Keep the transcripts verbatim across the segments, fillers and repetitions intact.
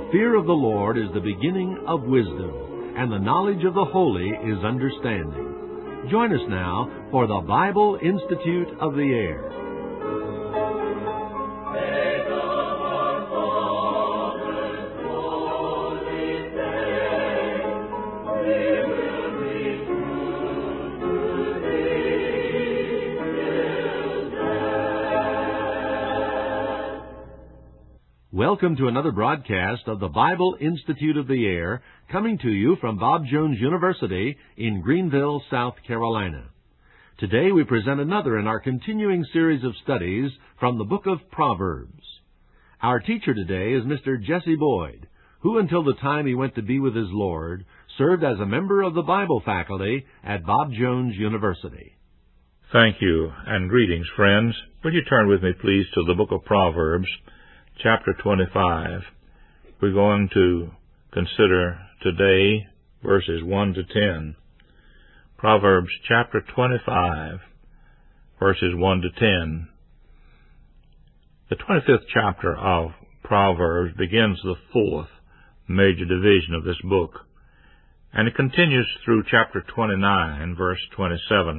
The fear of the Lord is the beginning of wisdom, and the knowledge of the holy is understanding. Join us now for the Bible Institute of the Air. Welcome to another broadcast of the Bible Institute of the Air, coming to you from Bob Jones University in Greenville, South Carolina. Today we present another in our continuing series of studies from the book of Proverbs. Our teacher today is Mister Jesse Boyd, who until the time he went to be with his Lord, served as a member of the Bible faculty at Bob Jones University. Thank you, and greetings, friends. Would you turn with me, please, to the book of Proverbs, chapter twenty-five. We're going to consider today verses one to ten. Proverbs chapter twenty-five, verses one to ten. The twenty-fifth chapter of Proverbs begins the fourth major division of this book, and it continues through chapter twenty-nine, verse twenty-seven.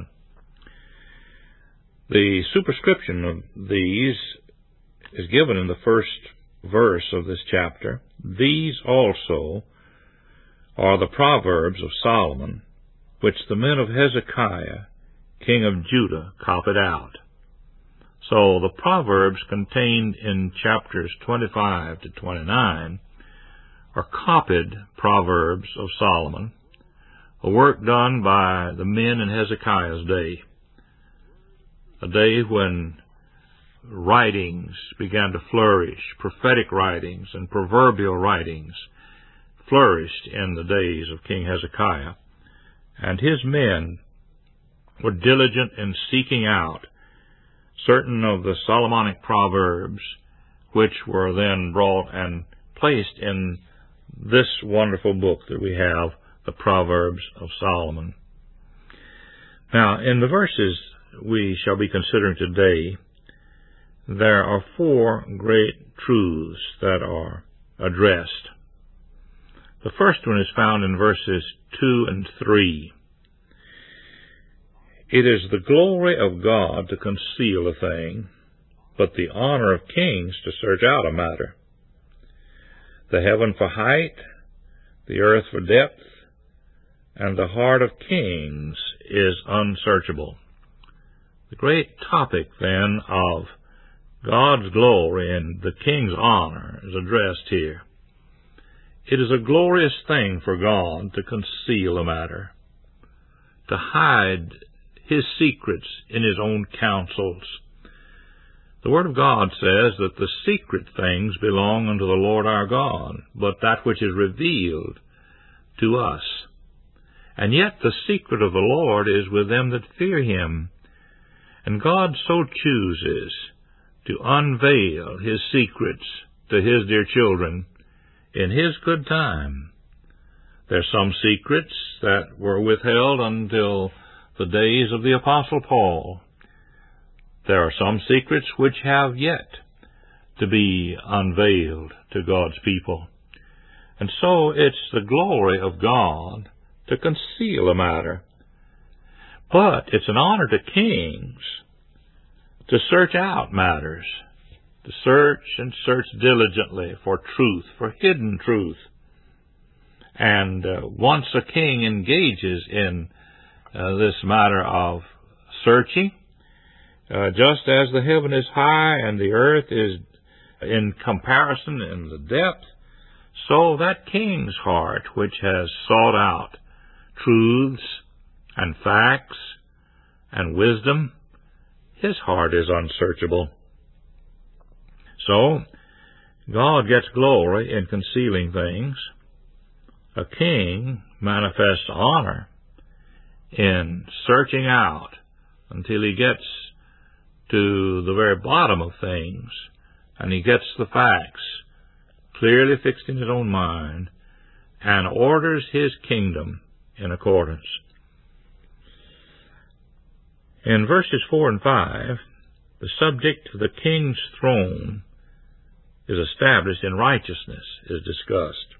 The superscription of these is given in the first verse of this chapter. These also are the Proverbs of Solomon, which the men of Hezekiah, king of Judah, copied out. So the Proverbs contained in chapters twenty-five to twenty-nine are copied Proverbs of Solomon, a work done by the men in Hezekiah's day, a day when writings began to flourish. Prophetic writings and proverbial writings flourished in the days of King Hezekiah, and his men were diligent in seeking out certain of the Solomonic proverbs, which were then brought and placed in this wonderful book that we have, the Proverbs of Solomon. Now, in the verses we shall be considering today, there are four great truths that are addressed. The first one is found in verses two and three. It is the glory of God to conceal a thing, but the honor of kings to search out a matter. The heaven for height, the earth for depth, and the heart of kings is unsearchable. The great topic, then, of God's glory and the king's honor is addressed here. It is a glorious thing for God to conceal a matter, to hide his secrets in his own counsels. The Word of God says that the secret things belong unto the Lord our God, but that which is revealed to us. And yet the secret of the Lord is with them that fear him, and God so chooses to unveil his secrets to his dear children in his good time. There are some secrets that were withheld until the days of the Apostle Paul. There are some secrets which have yet to be unveiled to God's people. And so it's the glory of God to conceal a matter. But it's an honor to kings to search out matters, to search and search diligently for truth, for hidden truth. And uh, once a king engages in uh, this matter of searching, uh, just as the heaven is high and the earth is in comparison in the depth, so that king's heart, which has sought out truths and facts and wisdom, his heart is unsearchable. So, God gets glory in concealing things. A king manifests honor in searching out until he gets to the very bottom of things, and he gets the facts clearly fixed in his own mind, and orders his kingdom in accordance. In verses four and five, the subject of the king's throne is established in righteousness is discussed.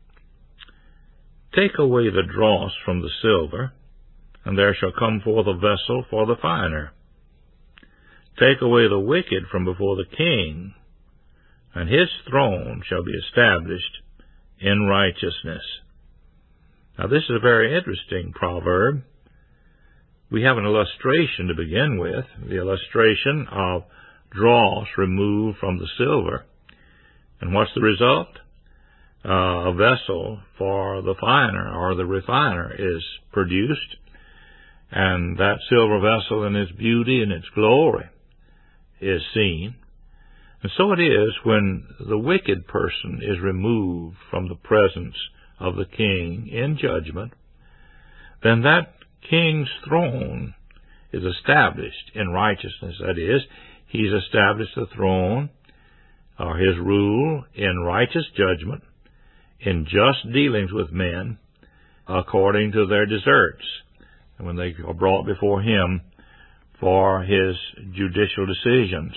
Take away the dross from the silver, and there shall come forth a vessel for the finer. Take away the wicked from before the king, and his throne shall be established in righteousness. Now this is a very interesting proverb. We have an illustration to begin with, the illustration of dross removed from the silver. And what's the result? Uh, a vessel for the finer or the refiner is produced, and that silver vessel in its beauty and its glory is seen. And so it is when the wicked person is removed from the presence of the king in judgment, then that king's throne is established in righteousness. That is, he's established the throne or his rule in righteous judgment, in just dealings with men according to their deserts, and when they are brought before him for his judicial decisions.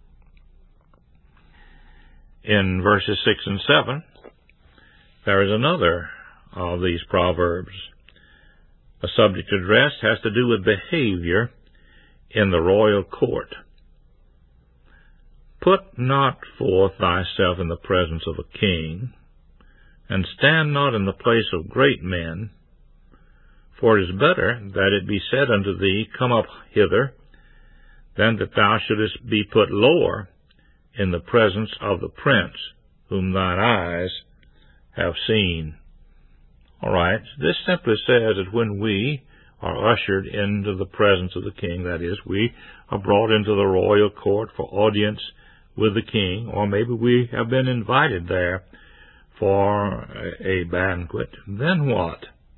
In verses six and seven, there is another of these proverbs. A subject addressed has to do with behavior in the royal court. Put not forth thyself in the presence of a king, and stand not in the place of great men, for it is better that it be said unto thee, Come up hither, than that thou shouldest be put lower in the presence of the prince, whom thine eyes have seen. All right, this simply says that when we are ushered into the presence of the king, that is, we are brought into the royal court for audience with the king, or maybe we have been invited there for a banquet, then what?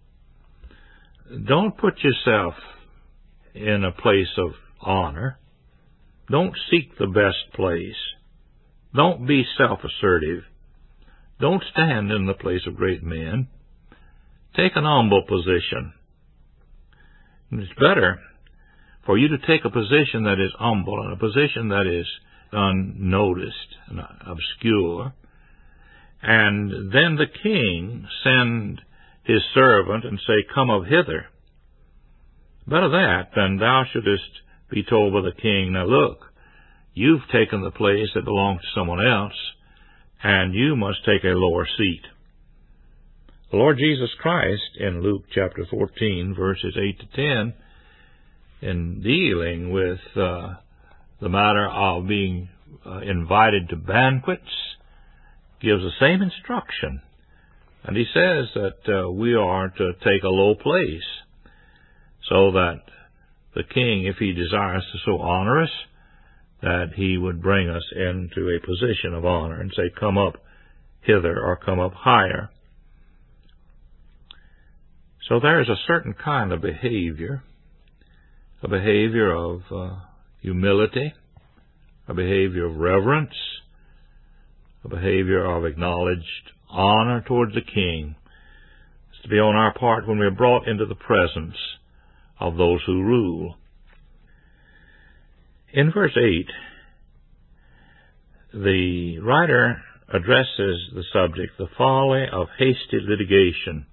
Don't put yourself in a place of honor. Don't seek the best place. Don't be self-assertive. Don't stand in the place of great men. Take an humble position. It's better for you to take a position that is humble and a position that is unnoticed and obscure, and then the king send his servant and say, Come up hither. Better that than thou shouldest be told by the king, Now look, you've taken the place that belongs to someone else, and you must take a lower seat. The Lord Jesus Christ, in Luke chapter fourteen, verses eight to ten, in dealing with uh, the matter of being uh, invited to banquets, gives the same instruction. And he says that uh, we are to take a low place, so that the king, if he desires to so honor us, that he would bring us into a position of honor and say, Come up hither, or come up higher. So there is a certain kind of behavior, a behavior of uh, humility, a behavior of reverence, a behavior of acknowledged honor towards the king. It's to be on our part when we are brought into the presence of those who rule. In verse eight, the writer addresses the subject, the folly of hasty litigation.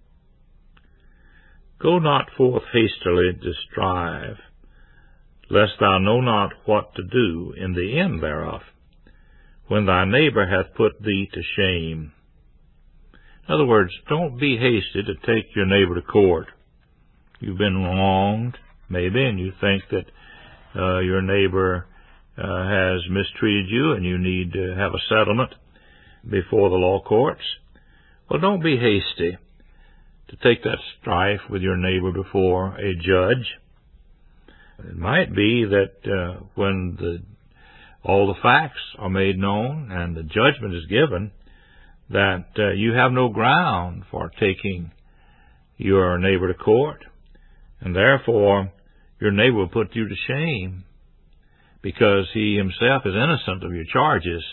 Go not forth hastily to strive, lest thou know not what to do in the end thereof, when thy neighbor hath put thee to shame. In other words, don't be hasty to take your neighbor to court. You've been wronged, maybe, and you think that uh, your neighbor uh, has mistreated you and you need to have a settlement before the law courts. Well, don't be hasty to take that strife with your neighbor before a judge. It might be that uh, when the, all the facts are made known and the judgment is given, that uh, you have no ground for taking your neighbor to court, and therefore your neighbor will put you to shame because he himself is innocent of your charges.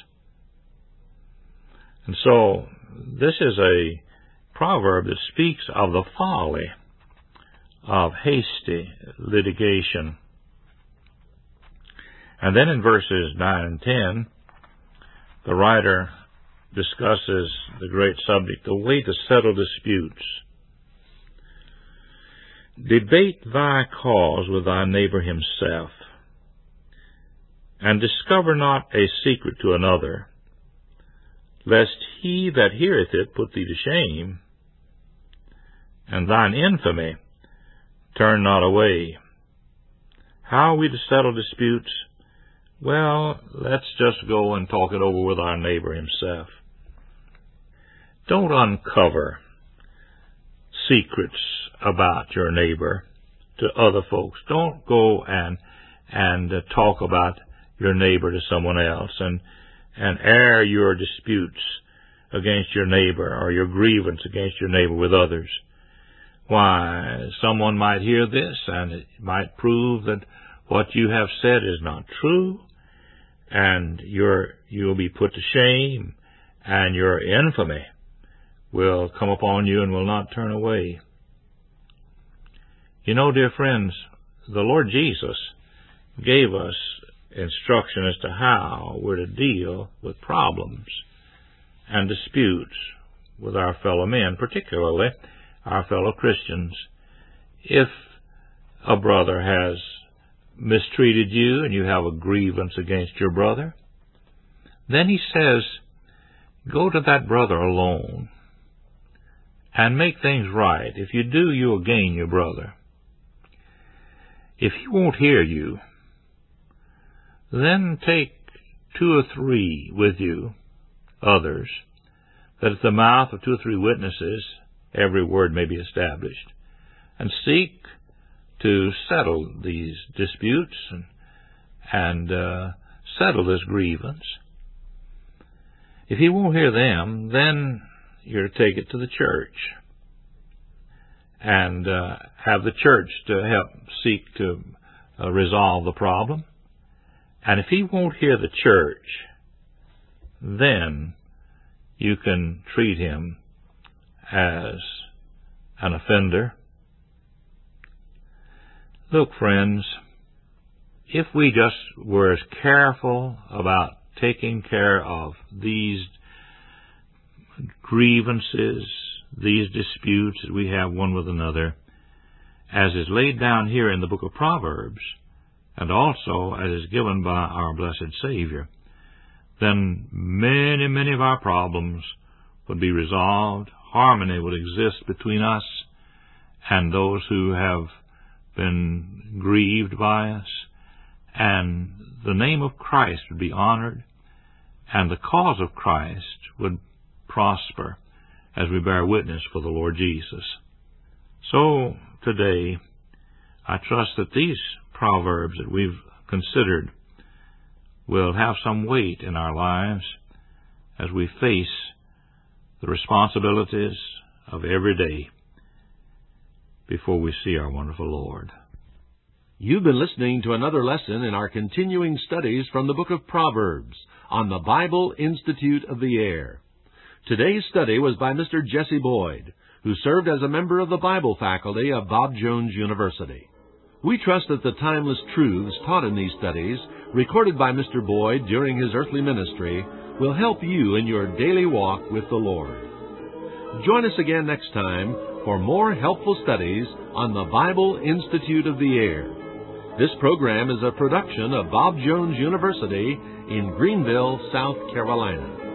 And so this is a proverb that speaks of the folly of hasty litigation. And then in verses nine and ten, the writer discusses the great subject, the way to settle disputes. Debate thy cause with thy neighbor himself, and discover not a secret to another, lest he that heareth it put thee to shame, and thine infamy turn not away. How are we to settle disputes? Well, let's just go and talk it over with our neighbor himself. Don't uncover secrets about your neighbor to other folks. Don't go and and uh, talk about your neighbor to someone else and and air your disputes against your neighbor or your grievance against your neighbor with others. Why, someone might hear this, and it might prove that what you have said is not true, and you're, you'll be put to shame, and your infamy will come upon you and will not turn away. You know, dear friends, the Lord Jesus gave us instruction as to how we're to deal with problems and disputes with our fellow men, particularly our fellow Christians. If a brother has mistreated you and you have a grievance against your brother, then he says, go to that brother alone and make things right. If you do, you'll gain your brother. If he won't hear you, then take two or three with you, others, that at the mouth of two or three witnesses every word may be established, and seek to settle these disputes and, and uh, settle this grievance. If he won't hear them, then you're to take it to the church and uh, have the church to help seek to uh, resolve the problem. And if he won't hear the church, then you can treat him as an offender. Look, friends, if we just were as careful about taking care of these grievances, these disputes that we have one with another, as is laid down here in the book of Proverbs, and also as is given by our blessed Savior, then many, many of our problems would be resolved. Harmony would exist between us and those who have been grieved by us, and the name of Christ would be honored, and the cause of Christ would prosper as we bear witness for the Lord Jesus. So today, I trust that these proverbs that we've considered will have some weight in our lives as we face the responsibilities of every day before we see our wonderful Lord. You've been listening to another lesson in our continuing studies from the book of Proverbs on the Bible Institute of the Air. Today's study was by Mister Jesse Boyd, who served as a member of the Bible faculty of Bob Jones University. We trust that the timeless truths taught in these studies, recorded by Mister Boyd during his earthly ministry, will help you in your daily walk with the Lord. Join us again next time for more helpful studies on the Bible Institute of the Air. This program is a production of Bob Jones University in Greenville, South Carolina.